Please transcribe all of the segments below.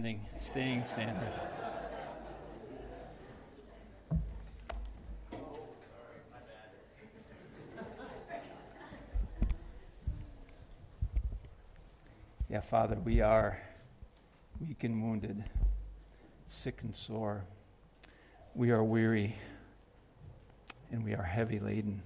Staying standing. Yeah, Father, we are weak and wounded, sick and sore. We are weary and we are heavy laden.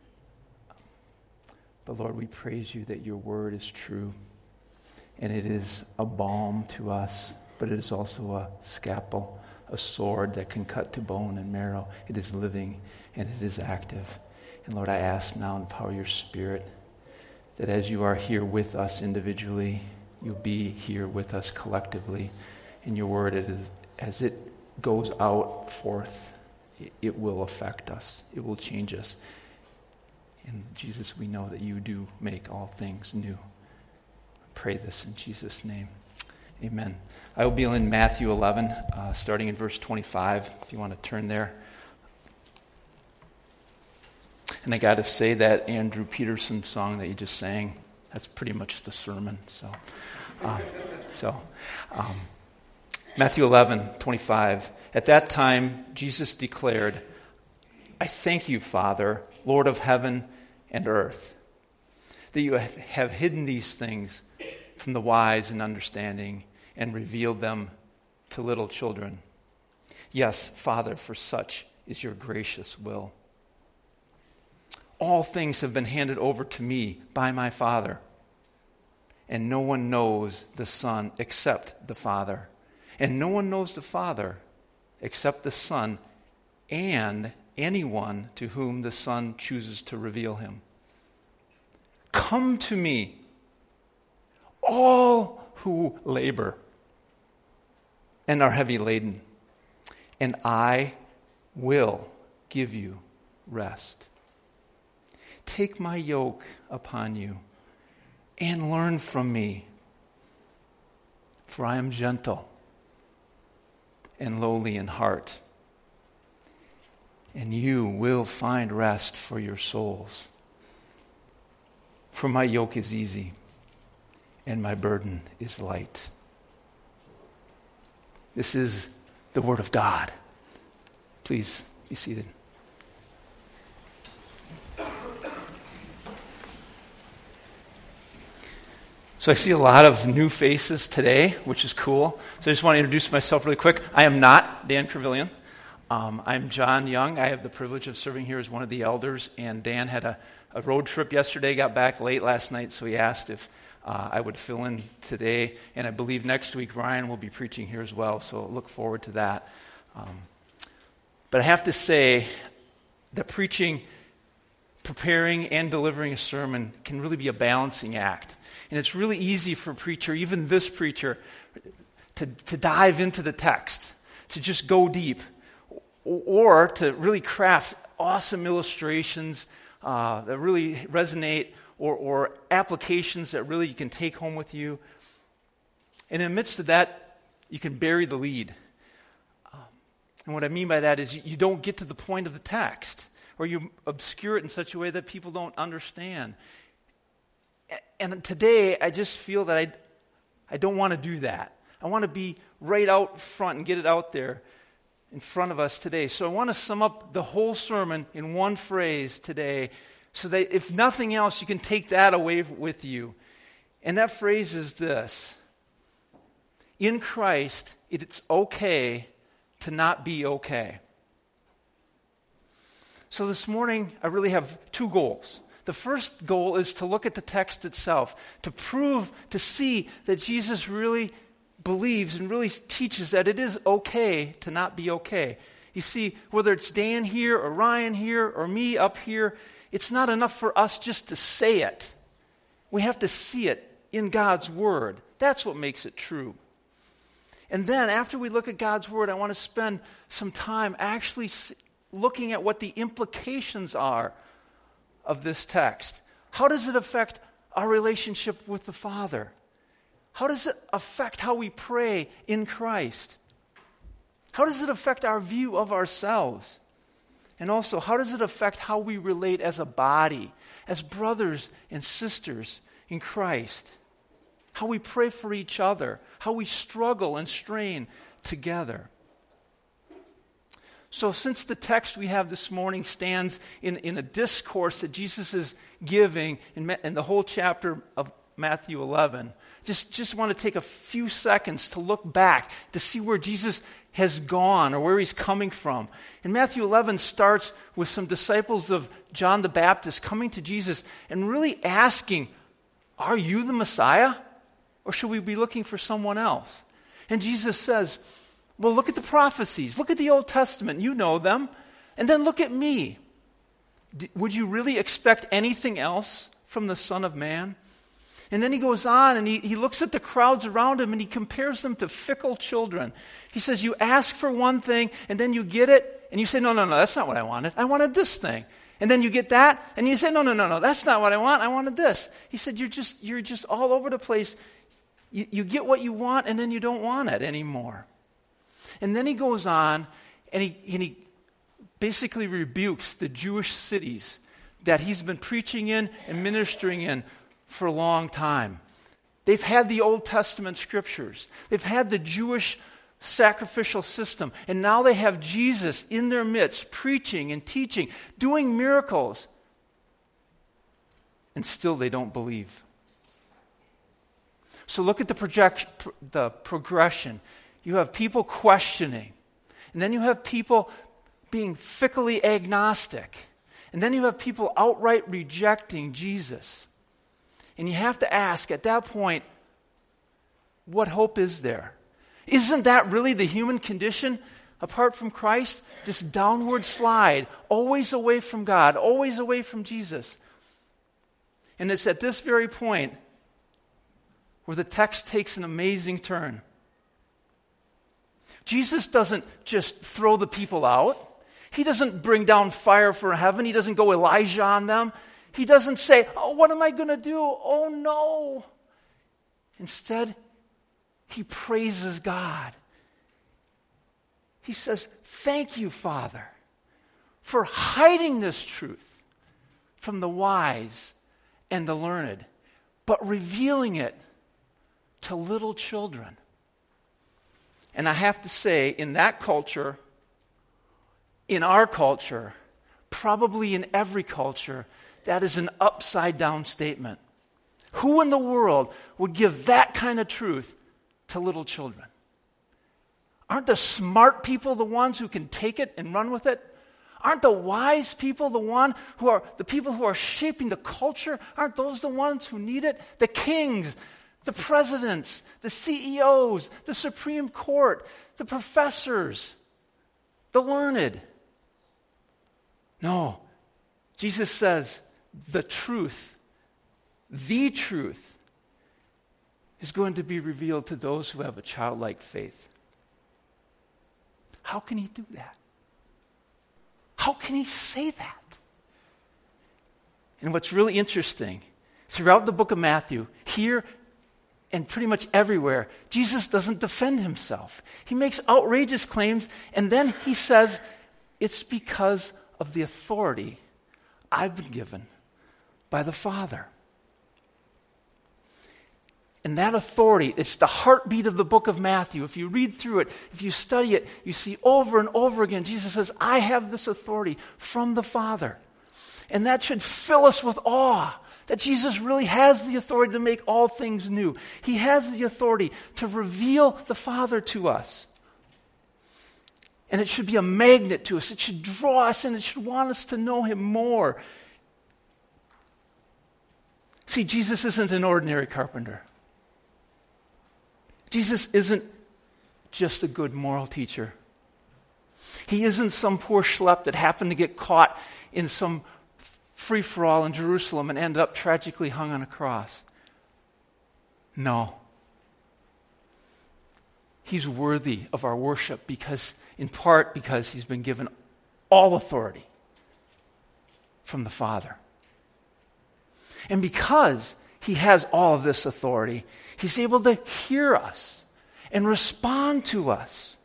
But Lord, we praise you that your word is true and it is a balm to us, but it is also a scalpel, a sword that can cut to bone and marrow. It is living and it is active. And Lord, I ask now in the power of your Spirit that as you are here with us individually, you'll be here with us collectively. In your word, it is, as it goes out forth, it will affect us. It will change us. And Jesus, we know that you do make all things new. Pray this in Jesus' name. Amen. I will be in Matthew 11, starting in verse 25, if you want to turn there. And I got to say that Andrew Peterson song that you just sang, that's pretty much the sermon. Matthew 11, 25. At that time, Jesus declared, I thank you, Father, Lord of heaven and earth, that you have hidden these things from the wise and understanding and revealed them to little children. Yes, Father, for such is your gracious will. All things have been handed over to me by my Father, and no one knows the Son except the Father, and no one knows the Father except the Son and anyone to whom the Son chooses to reveal him. Come to me, all who labor and are heavy laden, and I will give you rest. Take my yoke upon you and learn from me, for I am gentle and lowly in heart, and you will find rest for your souls. For my yoke is easy and my burden is light. This is the word of God. Please be seated. So I see a lot of new faces today, which is cool. So I just want to introduce myself really quick. I am not Dan Trevelyan. I'm John Young. I have the privilege of serving here as one of the elders, and Dan had a road trip yesterday, got back late last night, so he asked if I would fill in today, and I believe next week Ryan will be preaching here as well, so look forward to that. But I have to say that preaching, preparing, and delivering a sermon can really be a balancing act. And it's really easy for a preacher, even this preacher, to dive into the text, to just go deep, or to really craft awesome illustrations that really resonate, or applications that really you can take home with you. And in the midst of that, you can bury the lead. And what I mean by that is you don't get to the point of the text, or you obscure it in such a way that people don't understand. And today, I just feel that I don't want to do that. I want to be right out front and get it out there in front of us today. So I want to sum up the whole sermon in one phrase today, so that if nothing else, you can take that away with you. And that phrase is this: in Christ, it's okay to not be okay. So this morning, I really have two goals. The first goal is to look at the text itself, to prove, to see that Jesus really believes and really teaches that it is okay to not be okay. You see, whether it's Dan here or Ryan here or me up here, it's not enough for us just to say it. We have to see it in God's Word. That's what makes it true. And then after we look at God's Word, I want to spend some time actually looking at what the implications are of this text. How does it affect our relationship with the Father? How does it affect how we pray in Christ? How does it affect our view of ourselves? And also, how does it affect how we relate as a body, as brothers and sisters in Christ? how we pray for each other, how we struggle and strain together. So since the text we have this morning stands in a discourse that Jesus is giving in the whole chapter of Matthew 11, just want to take a few seconds to look back to see where Jesus has gone or where he's coming from. And Matthew 11 starts with some disciples of John the Baptist coming to Jesus and really asking, are you the Messiah? Or should we be looking for someone else? And Jesus says, well, look at the prophecies. Look at the Old Testament. You know them. And then look at me. Would you really expect anything else from the Son of Man? And then he goes on and he looks at the crowds around him and he compares them to fickle children. He says, you ask for one thing and then you get it and you say, no, that's not what I wanted. I wanted this thing. And then you get that and you say, no, that's not what I want. I wanted this. He said, you're just all over the place. You get what you want and then you don't want it anymore. And then he goes on and he basically rebukes the Jewish cities that he's been preaching in and ministering in for a long time. They've had the Old Testament scriptures. They've had the Jewish sacrificial system. And now they have Jesus in their midst, preaching and teaching, doing miracles. And still they don't believe. So look at the progression. You have people questioning. And then you have people being fickly agnostic. And then you have people outright rejecting Jesus. And you have to ask, at that point, what hope is there? Isn't that really the human condition apart from Christ? Just downward slide, always away from God, always away from Jesus. And it's at this very point where the text takes an amazing turn. Jesus doesn't just throw the people out. He doesn't bring down fire from heaven. He doesn't go Elijah on them. He doesn't say, oh, what am I going to do? Oh, no. Instead, he praises God. He says, thank you, Father, for hiding this truth from the wise and the learned, but revealing it to little children. And I have to say, in that culture, in our culture, probably in every culture, that is an upside-down statement. Who in the world would give that kind of truth to little children? Aren't the smart people the ones who can take it and run with it? Aren't the wise people the people who are shaping the culture? Aren't those the ones who need it? The kings, the presidents, the CEOs, the Supreme Court, the professors, the learned. No, Jesus says the truth is going to be revealed to those who have a childlike faith. How can he do that? How can he say that? And what's really interesting, throughout the book of Matthew, here and pretty much everywhere, Jesus doesn't defend himself. He makes outrageous claims, and then he says, it's because of the authority I've been given by the Father. And that authority, it's the heartbeat of the book of Matthew. If you read through it, if you study it, you see over and over again, Jesus says, I have this authority from the Father. And that should fill us with awe, that Jesus really has the authority to make all things new. He has the authority to reveal the Father to us. And it should be a magnet to us. It should draw us in. It should want us to know him more. See, Jesus isn't an ordinary carpenter. Jesus isn't just a good moral teacher. He isn't some poor schlep that happened to get caught in some free-for-all in Jerusalem and ended up tragically hung on a cross. No. He's worthy of our worship in part because he's been given all authority from the Father. And because he has all of this authority, he's able to hear us and respond to us.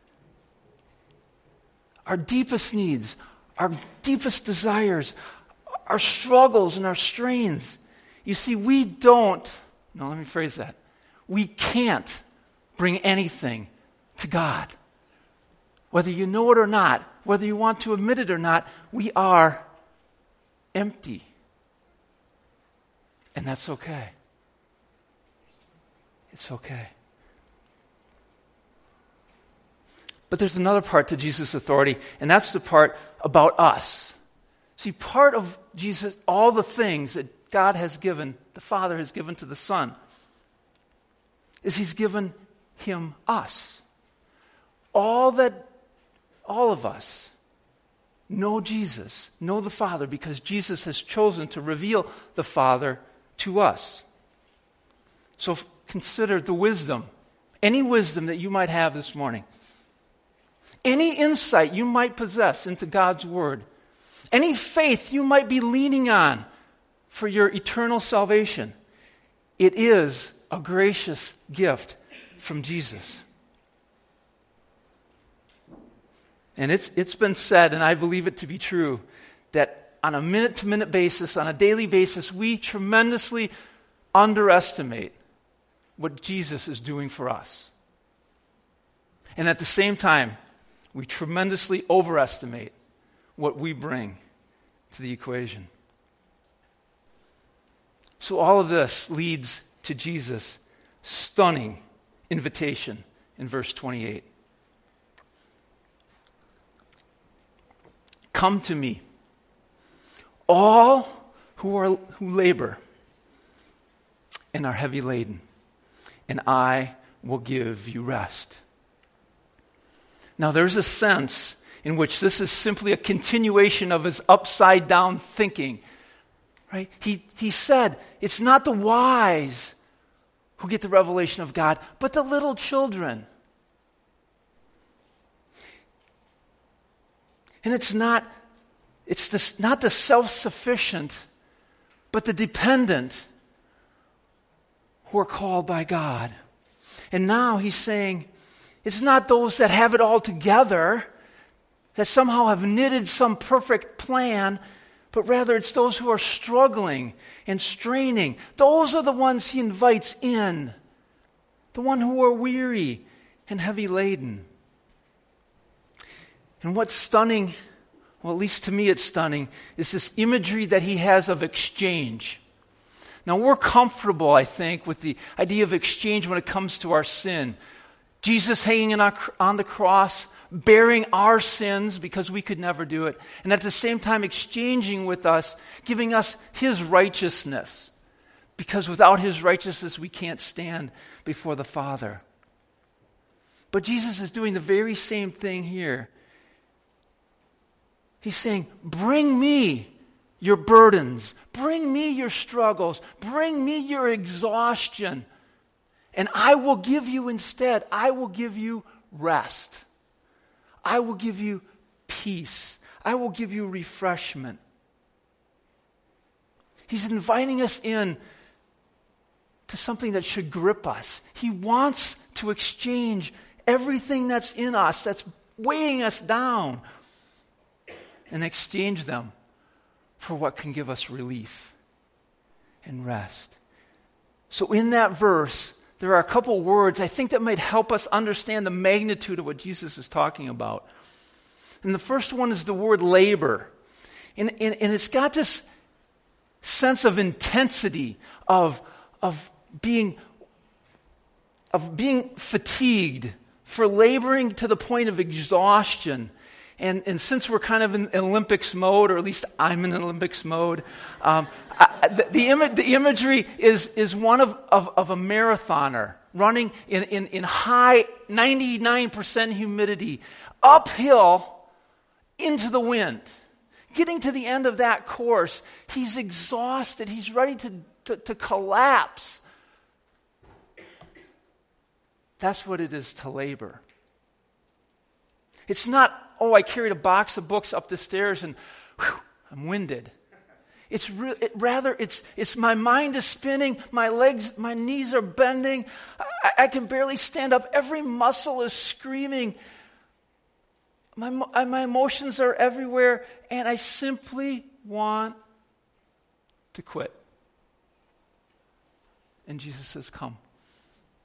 Our deepest needs, our deepest desires, our struggles and our strains. You see, let me phrase that. We can't bring anything to God. Whether you know it or not, whether you want to admit it or not, we are empty. And that's okay. It's okay. But there's another part to Jesus' authority, and that's the part about us. See, part of Jesus, all the things that God has given, the Father has given to the Son, is He's given Him us. All of us know Jesus, know the Father, because Jesus has chosen to reveal the Father to us. So consider the wisdom, any wisdom that you might have this morning, any insight you might possess into God's Word, any faith you might be leaning on for your eternal salvation. It is a gracious gift from Jesus. And it's been said, and I believe it to be true, that on a minute-to-minute basis, on a daily basis, we tremendously underestimate what Jesus is doing for us. And at the same time, we tremendously overestimate what we bring to the equation. So all of this leads to Jesus' stunning invitation in verse 28. Come to me, all who labor and are heavy laden, and I will give you rest. Now there's a sense in which this is simply a continuation of his upside down thinking. Right? He said, it's not the wise who get the revelation of God, but the little children. And it's not the self-sufficient, but the dependent who are called by God. And now he's saying, it's not those that have it all together, that somehow have knitted some perfect plan, but rather it's those who are struggling and straining. Those are the ones he invites in, the one who are weary and heavy laden. And what's stunning, well, at least to me it's stunning, is this imagery that he has of exchange. Now we're comfortable, I think, with the idea of exchange when it comes to our sin. Jesus hanging on the cross, bearing our sins because we could never do it, and at the same time exchanging with us, giving us his righteousness, because without his righteousness we can't stand before the Father. But Jesus is doing the very same thing here. He's saying, bring me your burdens, bring me your struggles, bring me your exhaustion, and I will give you instead, I will give you rest. I will give you peace. I will give you refreshment. He's inviting us in to something that should grip us. He wants to exchange everything that's in us, that's weighing us down, and exchange them for what can give us relief and rest. So in that verse, there are a couple words I think that might help us understand the magnitude of what Jesus is talking about. And the first one is the word labor. And it's got this sense of intensity, of being fatigued, for laboring to the point of exhaustion. And since we're kind of in Olympics mode, or at least I'm in Olympics mode, the imagery is one of a marathoner running in high 99% humidity, uphill into the wind. Getting to the end of that course, he's exhausted. He's ready to collapse. That's what it is to labor. It's not, I carried a box of books up the stairs and I'm winded. It's my mind is spinning, my knees are bending, I can barely stand up, every muscle is screaming, my emotions are everywhere, and I simply want to quit. And Jesus says, come.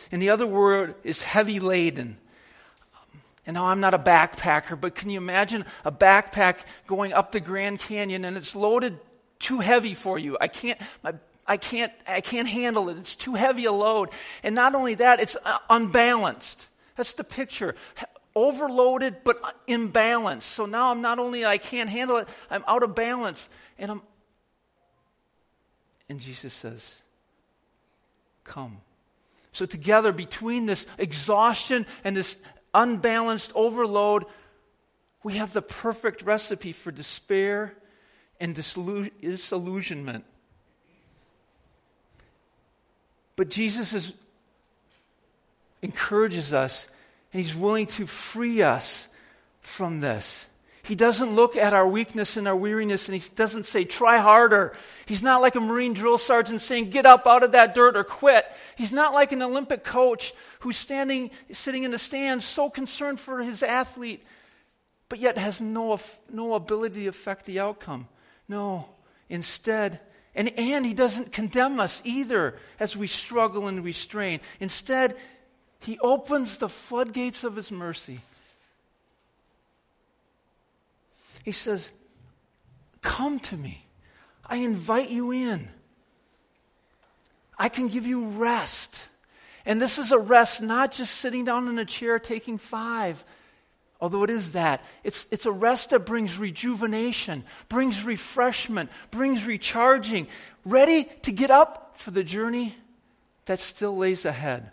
And the other word is heavy laden. And now I'm not a backpacker, but can you imagine a backpack going up the Grand Canyon and it's loaded too heavy for you? I can't handle it. It's too heavy a load. And not only that, it's unbalanced. That's the picture. Overloaded but imbalanced. So now I'm not only I can't handle it, I'm out of balance. And Jesus says, come. So together, between this exhaustion and this unbalanced overload, we have the perfect recipe for despair and disillusionment. But Jesus encourages us, and he's willing to free us from this. He doesn't look at our weakness and our weariness, and he doesn't say, try harder. He's not like a Marine drill sergeant saying, get up out of that dirt or quit. He's not like an Olympic coach who's sitting in the stands so concerned for his athlete, but yet has no ability to affect the outcome. No, instead, and he doesn't condemn us either as we struggle and we strain. Instead, he opens the floodgates of his mercy. He says, come to me. I invite you in. I can give you rest. And this is a rest not just sitting down in a chair taking 5, although it is that. It's a rest that brings rejuvenation, brings refreshment, brings recharging, ready to get up for the journey that still lays ahead.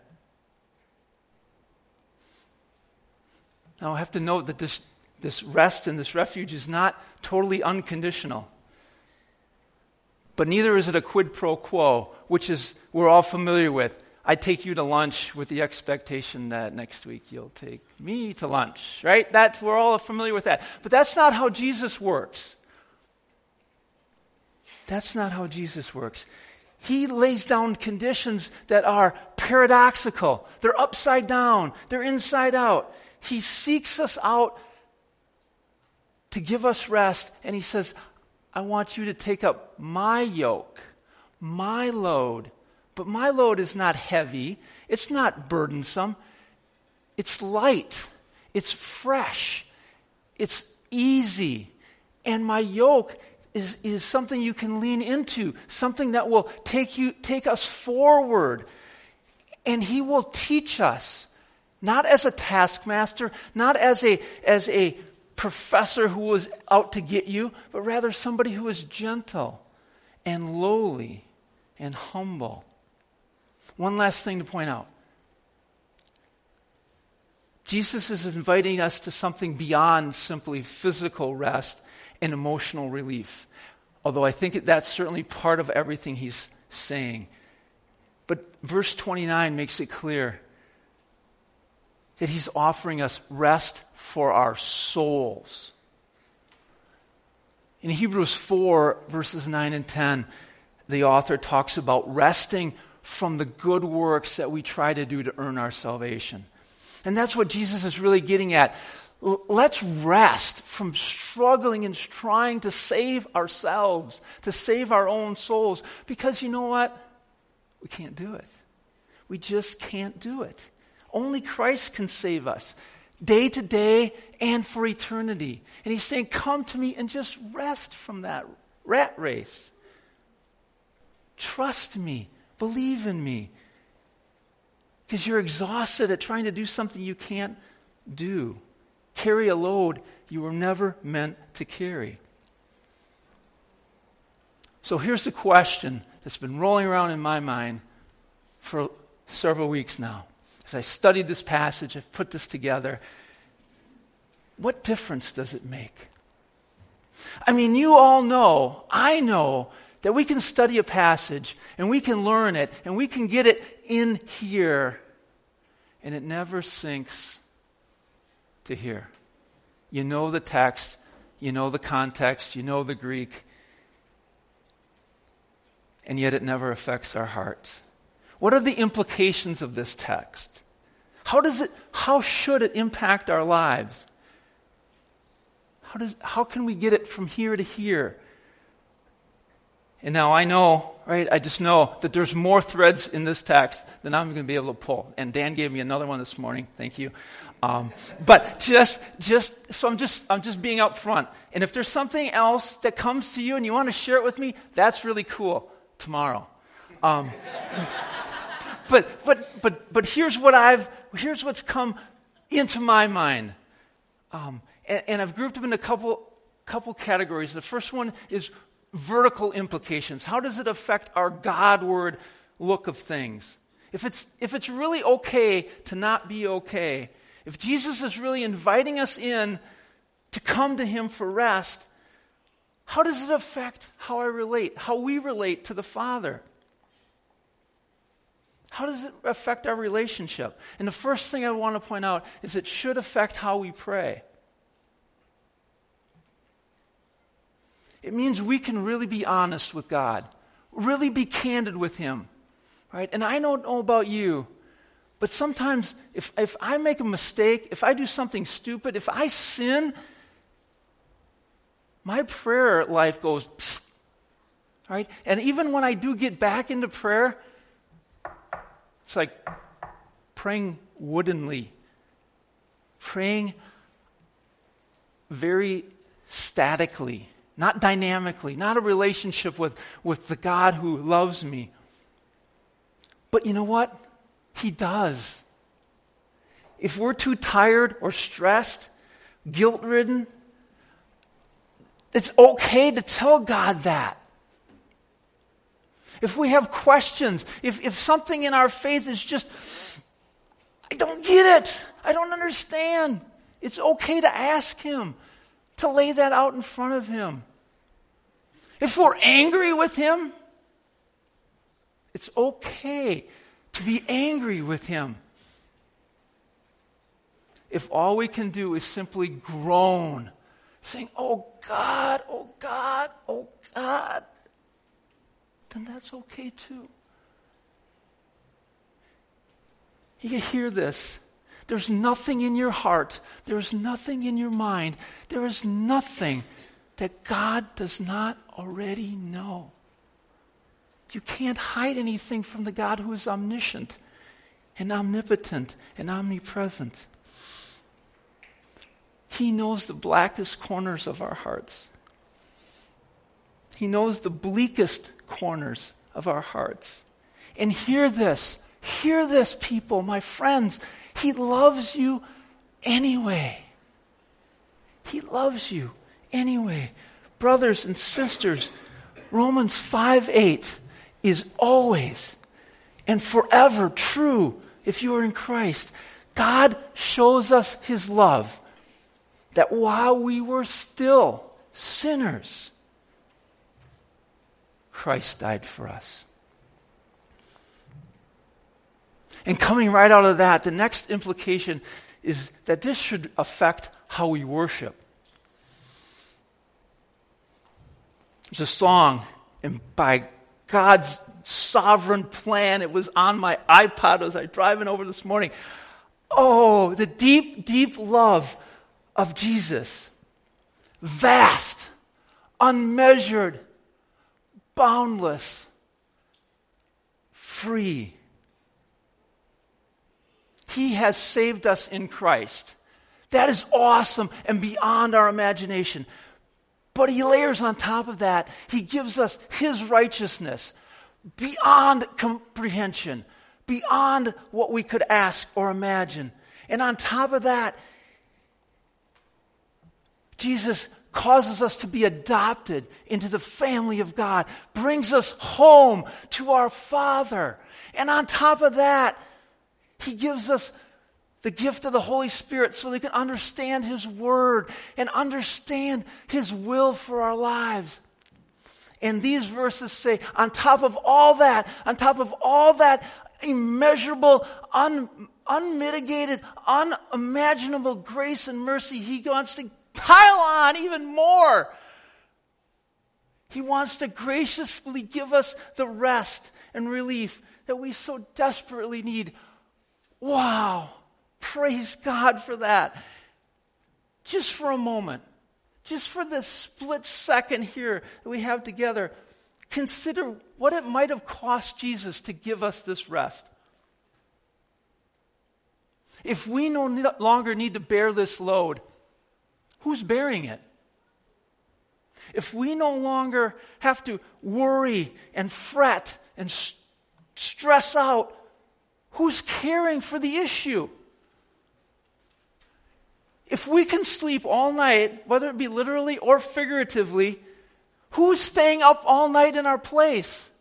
Now I have to note that this rest and this refuge is not totally unconditional. But neither is it a quid pro quo, which is we're all familiar with. I take you to lunch with the expectation that next week you'll take me to lunch, right? We're all familiar with that. But that's not how Jesus works. That's not how Jesus works. He lays down conditions that are paradoxical. They're upside down. They're inside out. He seeks us out to give us rest, and he says, I want you to take up my yoke, my load. But my load is not heavy. It's not burdensome. It's light. It's fresh. It's easy. And my yoke is something you can lean into, something that will take us forward. And he will teach us, not as a taskmaster, not as a professor who was out to get you, but rather somebody who is gentle and lowly and humble. One last thing to point out. Jesus is inviting us to something beyond simply physical rest and emotional relief. Although I think that's certainly part of everything he's saying. But verse 29 makes it clear that he's offering us rest for our souls. In Hebrews 4, verses 9 and 10, the author talks about resting from the good works that we try to do to earn our salvation. And that's what Jesus is really getting at. Let's rest from struggling and trying to save ourselves, to save our own souls. Because you know what? We can't do it. We just can't do it. Only Christ can save us, day to day and for eternity. And he's saying, come to me and just rest from that rat race. Trust me. Believe in me. Because you're exhausted at trying to do something you can't do. Carry a load you were never meant to carry. So here's the question that's been rolling around in my mind for several weeks now. As I studied this passage, I've put this together. What difference does it make? I mean, you all know, I know, that we can study a passage and we can learn it and we can get it in here and it never sinks to here. You know the text, you know the context, you know the Greek, and yet it never affects our hearts. What are the implications of this text? How should it impact our lives? How can we get it from here to here? And now I know right? I just know that there's more threads in this text than I'm going to be able to pull. And Dan gave me another one this morning. Thank you. But so I'm just being upfront. And if there's something else that comes to you and you want to share it with me, that's really cool tomorrow. But here's what's come into my mind. And I've grouped them in a couple categories. The first one is vertical implications. How does it affect our Godward look of things? If it's really okay to not be okay, if Jesus is really inviting us in to come to him for rest, how does it affect how we relate to the Father? How does it affect our relationship? And the first thing I want to point out is it should affect how we pray. It means we can really be honest with God, really be candid with him, right? And I don't know about you, but sometimes if I make a mistake, if I do something stupid, if I sin, my prayer life goes, pfft, right? And even when I do get back into prayer, it's like praying woodenly, praying very statically, not dynamically, not a relationship with the God who loves me. But you know what? He does. If we're too tired or stressed, guilt-ridden, it's okay to tell God that. If we have questions, if something in our faith is just, I don't get it, I don't understand, it's okay to ask him, to lay that out in front of him. If we're angry with him, it's okay to be angry with him. If all we can do is simply groan, saying, oh God, oh God, oh God, then that's okay too. You hear this. There's nothing in your heart. There's nothing in your mind. There is nothing that God does not already know. You can't hide anything from the God who is omniscient and omnipotent and omnipresent. He knows the blackest corners of our hearts. He knows the bleakest corners of our hearts. And hear this, people, my friends. He loves you anyway. He loves you anyway. Brothers and sisters, Romans 5:8 is always and forever true if you are in Christ. God shows us his love, that while we were still sinners, Christ died for us. And coming right out of that, the next implication is that this should affect how we worship. There's a song, and by God's sovereign plan, it was on my iPod as I was driving over this morning. Oh, the deep, deep love of Jesus. Vast, unmeasured, boundless, free. He has saved us in Christ. That is awesome and beyond our imagination. But he layers on top of that, he gives us his righteousness beyond comprehension, beyond what we could ask or imagine. And on top of that, Jesus causes us to be adopted into the family of God, brings us home to our Father. And on top of that, he gives us the gift of the Holy Spirit so we can understand his word and understand his will for our lives. And these verses say, on top of all that immeasurable, unmitigated, unimaginable grace and mercy, he wants to pile on even more. He wants to graciously give us the rest and relief that we so desperately need. Wow. Praise God for that. Just for a moment, just for the split second here that we have together, Consider what it might have cost Jesus to give us this rest. If we no longer need to bear this load, who's bearing it? If we no longer have to worry and fret and stress out, who's caring for the issue? If we can sleep all night, whether it be literally or figuratively, who's staying up all night in our place?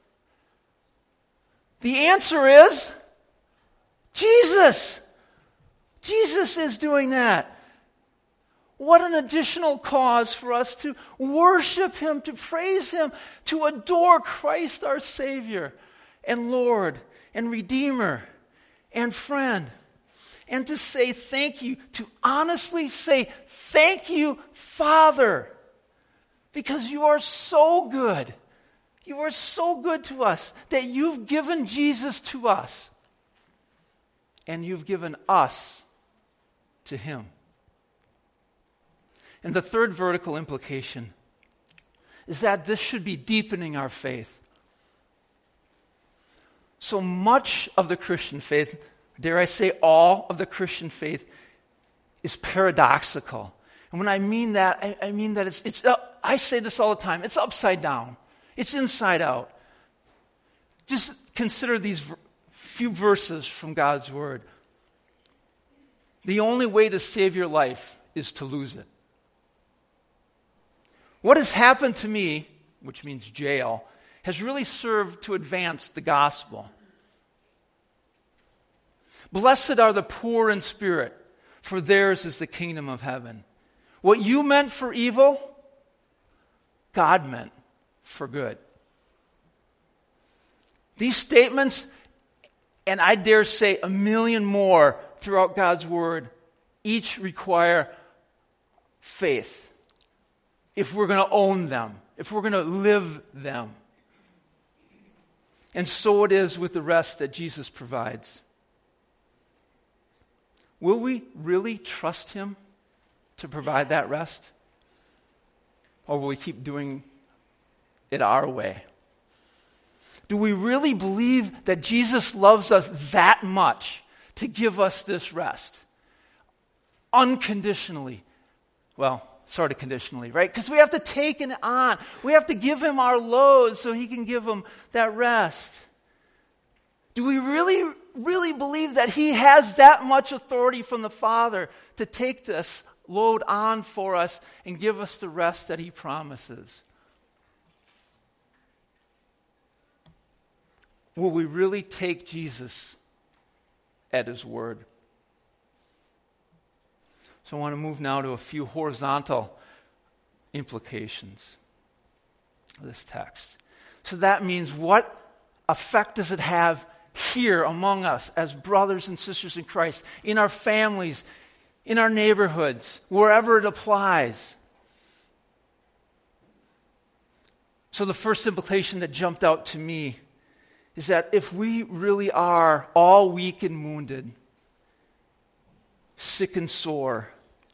The answer is Jesus. Jesus is doing that. What an additional cause for us to worship Him, to praise Him, to adore Christ our Savior and Lord and Redeemer and friend. And to say thank you, to honestly say thank you, Father, because you are so good. You are so good to us that you've given Jesus to us. And you've given us to Him. And the third vertical implication is that this should be deepening our faith. So much of the Christian faith, dare I say all of the Christian faith, is paradoxical. And when I mean that, I mean that it's I say this all the time, it's upside down. It's inside out. Just consider these few verses from God's Word. The only way to save your life is to lose it. What has happened to me, which means jail, has really served to advance the gospel. Blessed are the poor in spirit, for theirs is the kingdom of heaven. What you meant for evil, God meant for good. These statements, and I dare say a million more throughout God's Word, each require faith. If we're going to own them, if we're going to live them. And so it is with the rest that Jesus provides. Will we really trust Him to provide that rest? Or will we keep doing it our way? Do we really believe that Jesus loves us that much to give us this rest? Unconditionally. Well, sort of conditionally, right? Because we have to take it on. We have to give Him our load so He can give Him that rest. Do we really believe that He has that much authority from the Father to take this load on for us and give us the rest that He promises? Will we really take Jesus at His word? So I want to move now to a few horizontal implications of this text. So that means, what effect does it have here among us as brothers and sisters in Christ, in our families, in our neighborhoods, wherever it applies? So the first implication that jumped out to me is that if we really are all weak and wounded, sick and sore,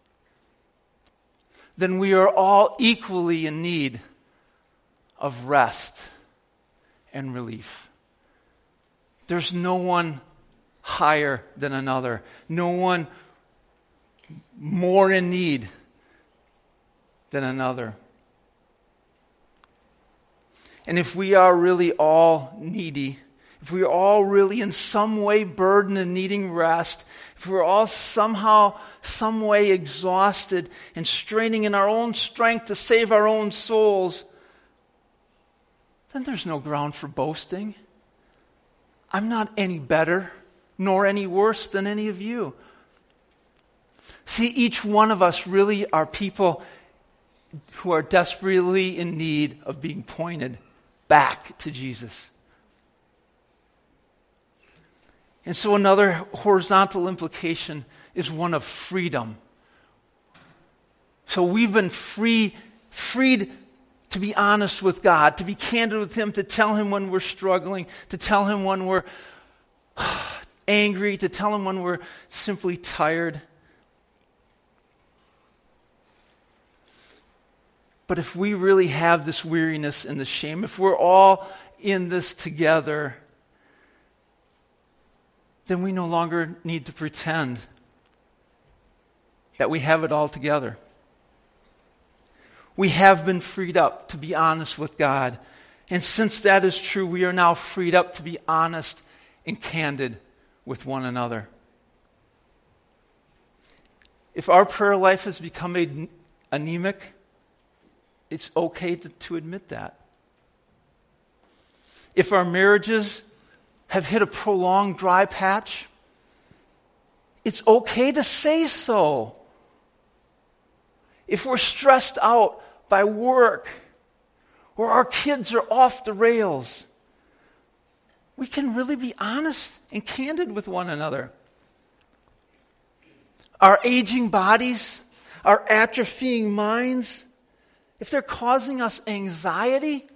then we are all equally in need of rest and relief. There's no one higher than another, no one more in need than another. And if we are really all needy, if we are all really in some way burdened and needing rest, if we're all somehow, some way exhausted and straining in our own strength to save our own souls, then there's no ground for boasting. I'm not any better nor any worse than any of you. See, each one of us really are people who are desperately in need of being pointed back to Jesus. And so another horizontal implication is one of freedom. So we've been freed to be honest with God, to be candid with Him, to tell Him when we're struggling, to tell Him when we're angry, to tell Him when we're simply tired. But if we really have this weariness and the shame, if we're all in this together, then we no longer need to pretend that we have it all together. We have been freed up to be honest with God. And since that is true, we are now freed up to be honest and candid with one another. If our prayer life has become anemic, it's okay to admit that. If our marriages have hit a prolonged dry patch, it's okay to say so. If we're stressed out by work or our kids are off the rails, we can really be honest and candid with one another. Our aging bodies, our atrophying minds, if they're causing us anxiety,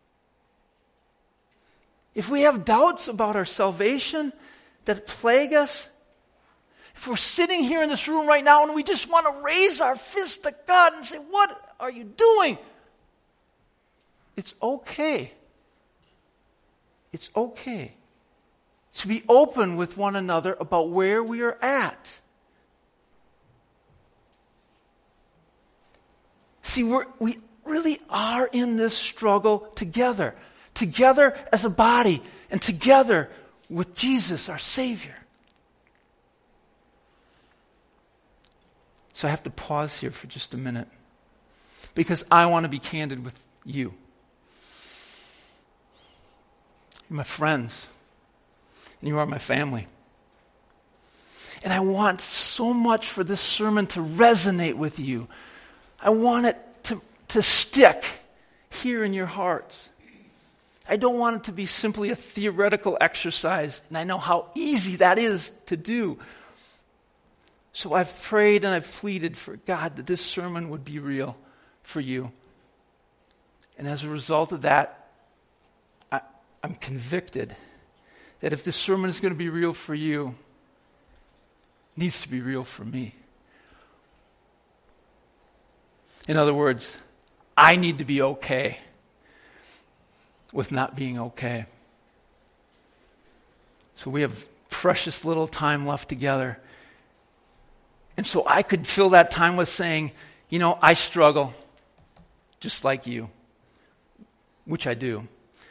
if we have doubts about our salvation that plague us, if we're sitting here in this room right now and we just want to raise our fist to God and say, "What are you doing?" It's okay. It's okay to be open with one another about where we are at. See, we really are in this struggle together as a body, and together with Jesus, our Savior. So I have to pause here for just a minute, because I want to be candid with you. You're my friends, and you are my family. And I want so much for this sermon to resonate with you. I want it to stick here in your hearts. I don't want it to be simply a theoretical exercise, and I know how easy that is to do. So I've prayed and I've pleaded for God that this sermon would be real for you. And as a result of that, I'm convicted that if this sermon is going to be real for you, it needs to be real for me. In other words, I need to be okay with not being okay. So we have precious little time left together. And so I could fill that time with saying, I struggle just like you, which I do.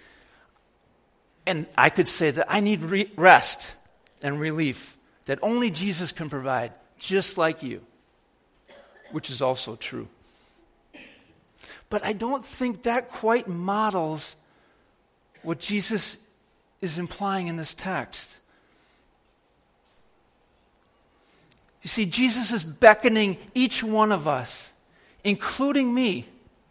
And I could say that I need rest and relief that only Jesus can provide, just like you, which is also true. But I don't think that quite models what Jesus is implying in this text. You see, Jesus is beckoning each one of us, including me,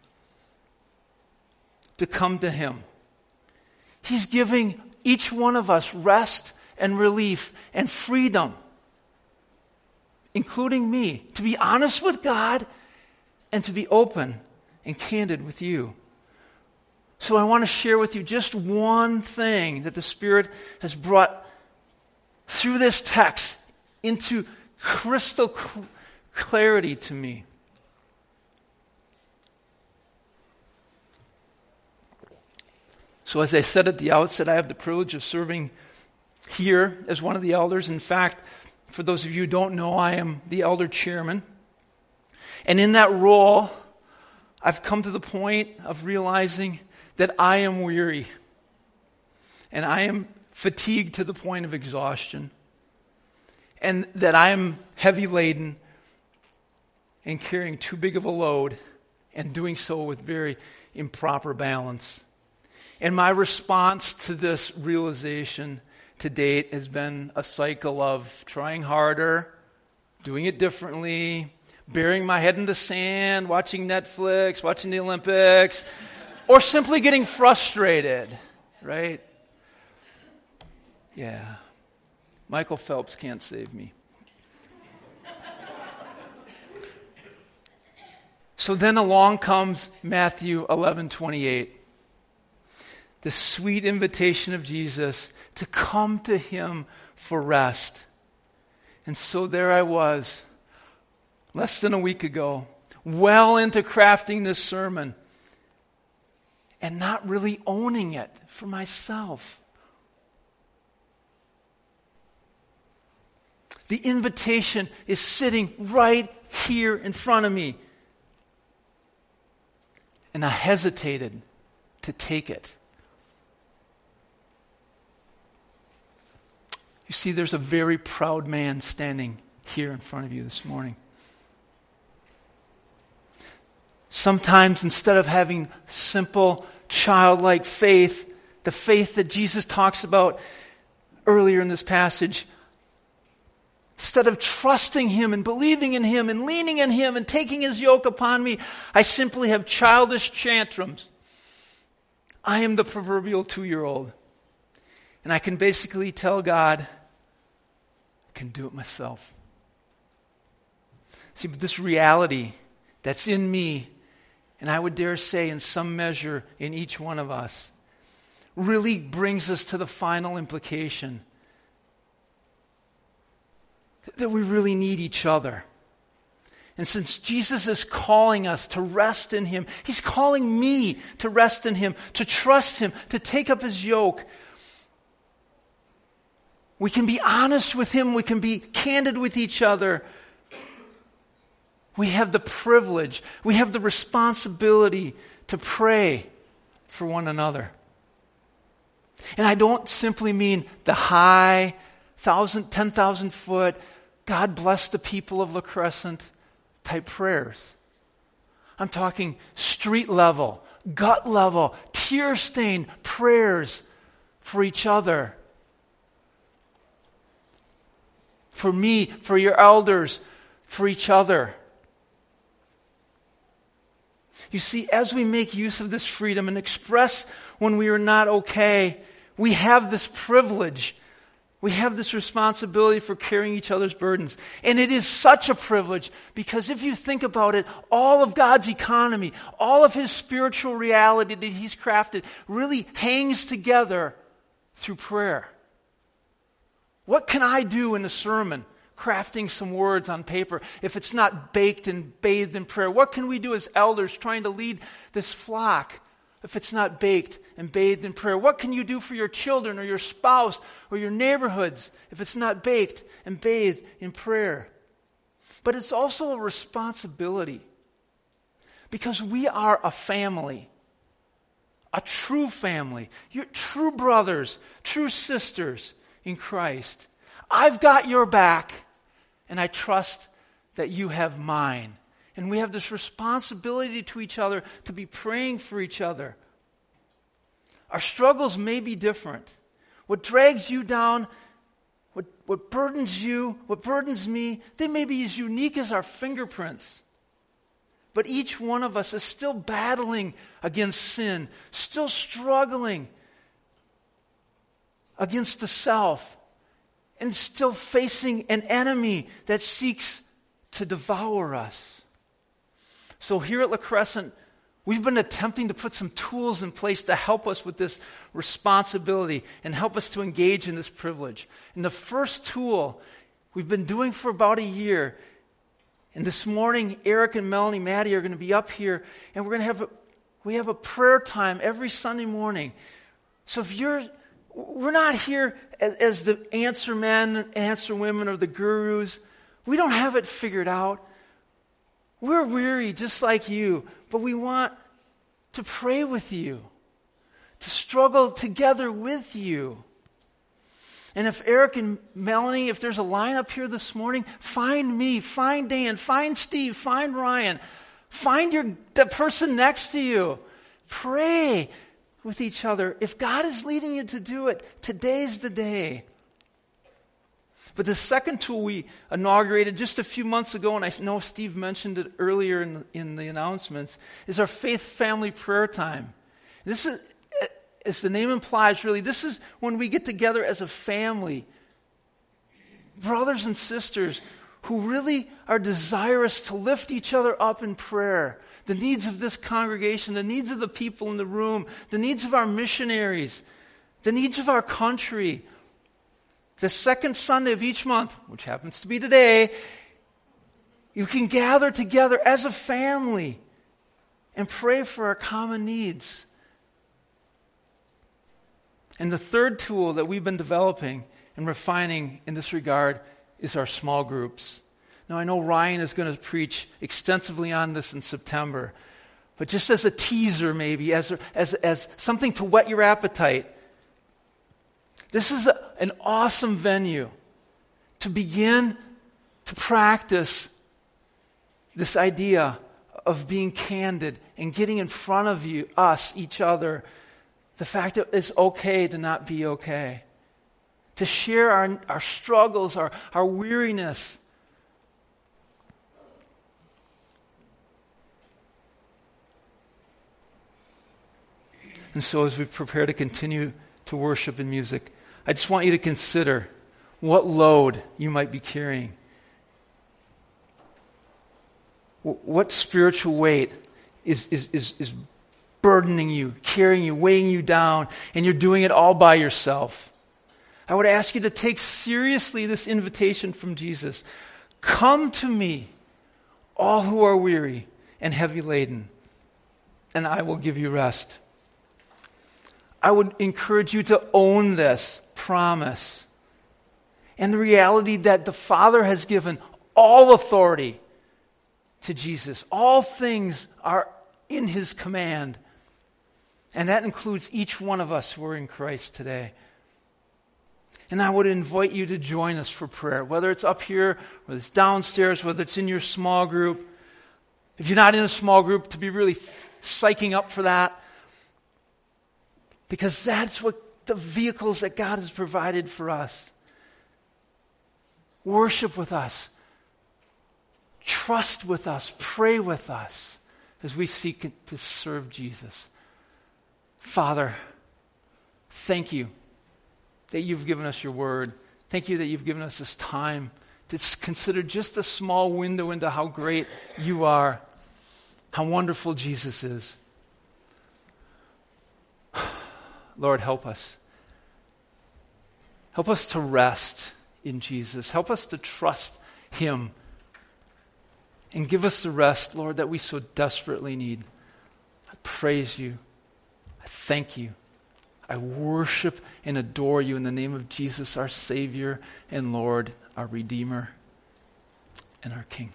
to come to Him. He's giving each one of us rest and relief and freedom, including me, to be honest with God and to be open and candid with you. So I want to share with you just one thing that the Spirit has brought through this text into crystal clarity to me. So as I said at the outset, I have the privilege of serving here as one of the elders. In fact, for those of you who don't know, I am the elder chairman. And in that role, I've come to the point of realizing that I am weary. And I am fatigued to the point of exhaustion. And that I am heavy laden and carrying too big of a load and doing so with very improper balance. And my response to this realization to date has been a cycle of trying harder, doing it differently, burying my head in the sand, watching Netflix, watching the Olympics, or simply getting frustrated, right? Yeah. Michael Phelps can't save me. So then along comes Matthew 11:28. The sweet invitation of Jesus to come to Him for rest. And so there I was, less than a week ago, well into crafting this sermon and not really owning it for myself. The invitation is sitting right here in front of me. And I hesitated to take it. You see, there's a very proud man standing here in front of you this morning. Sometimes instead of having simple, childlike faith, the faith that Jesus talks about earlier in this passage, instead of trusting Him and believing in Him and leaning in Him and taking His yoke upon me, I simply have childish tantrums. I am the proverbial 2-year-old. And I can basically tell God, I can do it myself. See, but this reality that's in me, and I would dare say in some measure in each one of us, really brings us to the final implication that we really need each other. And since Jesus is calling us to rest in Him, He's calling me to rest in Him, to trust Him, to take up His yoke. We can be honest with Him. We can be candid with each other. We have the privilege, we have the responsibility to pray for one another. And I don't simply mean the high, 10,000 foot, God bless the people of La Crescent type prayers. I'm talking street level, gut level, tear-stained prayers for each other. For me, for your elders, for each other. You see, as we make use of this freedom and express when we are not okay, we have this privilege. We have this responsibility for carrying each other's burdens. And it is such a privilege because if you think about it, all of God's economy, all of His spiritual reality that He's crafted really hangs together through prayer. What can I do in a sermon, crafting some words on paper, if it's not baked and bathed in prayer? What can we do as elders trying to lead this flock if it's not baked and bathed in prayer? What can you do for your children or your spouse or your neighborhoods if it's not baked and bathed in prayer? But it's also a responsibility because we are a family, a true family. You're true brothers, true sisters in Christ. I've got your back, and I trust that you have mine. And we have this responsibility to each other to be praying for each other. Our struggles may be different. What drags you down, what burdens you, what burdens me, they may be as unique as our fingerprints. But each one of us is still battling against sin, still struggling against the self, and still facing an enemy that seeks to devour us. So here at La Crescent, we've been attempting to put some tools in place to help us with this responsibility and help us to engage in this privilege. And the first tool we've been doing for about a year, and this morning Eric and Melanie Maddie are going to be up here, and we have a prayer time every Sunday morning. So we're not here as the answer men, answer women, or the gurus. We don't have it figured out. We're weary just like you, but we want to pray with you, to struggle together with you. And if Eric and Melanie, if there's a line up here this morning, find me, find Dan, find Steve, find Ryan, find the person next to you. Pray with each other. If God is leading you to do it, today's the day. But the second tool we inaugurated just a few months ago, and I know Steve mentioned it earlier in the announcements, is our Faith Family Prayer Time. This is, as the name implies, really, this is when we get together as a family, brothers and sisters who really are desirous to lift each other up in prayer. The needs of this congregation, the needs of the people in the room, the needs of our missionaries, the needs of our country. The second Sunday of each month, which happens to be today, You can gather together as a family and pray for our common needs. And the third tool that we've been developing and refining in this regard is our small groups. Now, I know Ryan is going to preach extensively on this in September, but just as a teaser maybe, as something to whet your appetite, this is an awesome venue to begin to practice this idea of being candid and getting in front of each other, the fact that it's okay to not be okay, to share our struggles, our weariness. And so as we prepare to continue to worship in music, I just want you to consider what load you might be carrying. What spiritual weight is burdening you, carrying you, weighing you down, and you're doing it all by yourself. I would ask you to take seriously this invitation from Jesus. Come to me, all who are weary and heavy laden, and I will give you rest. I would encourage you to own this promise and the reality that the Father has given all authority to Jesus. All things are in his command. And that includes each one of us who are in Christ today. And I would invite you to join us for prayer, whether it's up here, whether it's downstairs, whether it's in your small group. If you're not in a small group, to be really psyching up for that. Because that's what the vehicles that God has provided for us. Worship with us. Trust with us. Pray with us as we seek to serve Jesus. Father, thank you that you've given us your word. Thank you that you've given us this time to consider just a small window into how great you are, how wonderful Jesus is. Lord, help us. Help us to rest in Jesus. Help us to trust him. And give us the rest, Lord, that we so desperately need. I praise you. I thank you. I worship and adore you in the name of Jesus, our Savior and Lord, our Redeemer and our King.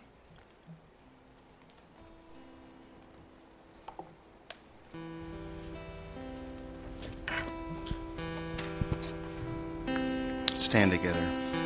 Stand together.